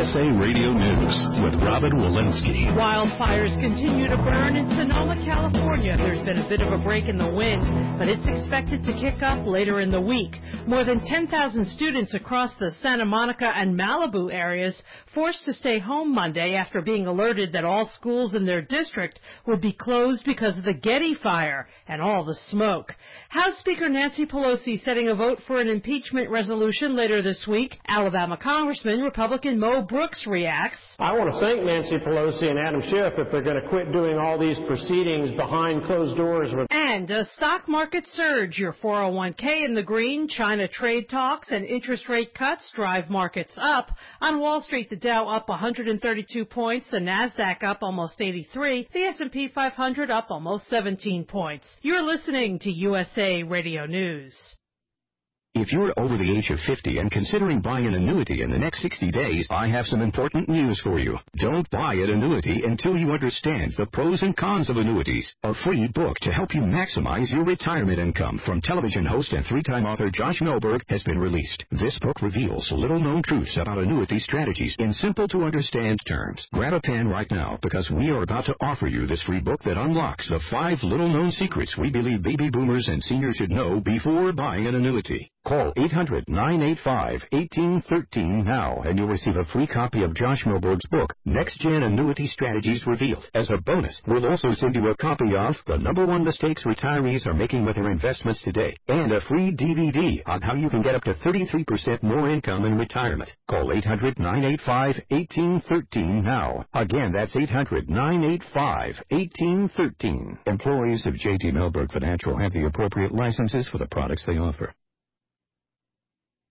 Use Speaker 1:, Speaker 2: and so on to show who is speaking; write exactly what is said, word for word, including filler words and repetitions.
Speaker 1: S A Radio News with Robin Walensky.
Speaker 2: Wildfires continue to burn in Sonoma, California. There's been a bit of a break in the wind, but it's expected to kick up later in the week. More than ten thousand students across the Santa Monica and Malibu areas forced to stay home Monday after being alerted that all schools in their district would be closed because of the Getty fire and all the smoke. House Speaker Nancy Pelosi setting a vote for an impeachment resolution later this week. Alabama Congressman Republican Mo Brooks reacts.
Speaker 3: I want to thank Nancy Pelosi and Adam Schiff if they're going to quit doing all these proceedings behind closed doors.
Speaker 2: And a stock market surge. Your four oh one k in the green. China trade talks and interest rate cuts drive markets up. On Wall Street, the Dow up one hundred thirty-two points, the NASDAQ up almost eighty-three, the S and P five hundred up almost seventeen points. You're listening to U S A Radio News.
Speaker 4: If you're over the age of fifty and considering buying an annuity in the next sixty days, I have some important news for you. Don't buy an annuity until you understand the pros and cons of annuities. A free book to help you maximize your retirement income from television host and three-time author Josh Milberg has been released. This book reveals little-known truths about annuity strategies in simple-to-understand terms. Grab a pen right now because we are about to offer you this free book that unlocks the five little-known secrets we believe baby boomers and seniors should know before buying an annuity. Call eight hundred, nine eight five, one eight one three now, and you'll receive a free copy of Josh Milberg's book, Next Gen Annuity Strategies Revealed. As a bonus, we'll also send you a copy of The Number One Mistakes Retirees Are Making with Their Investments Today, and a free D V D on how you can get up to thirty-three percent more income in retirement. Call eight hundred, nine eight five, one eight one three now. Again, that's eight hundred, nine eight five, one eight one three. Employees of J T Milberg Financial have the appropriate licenses for the products they offer.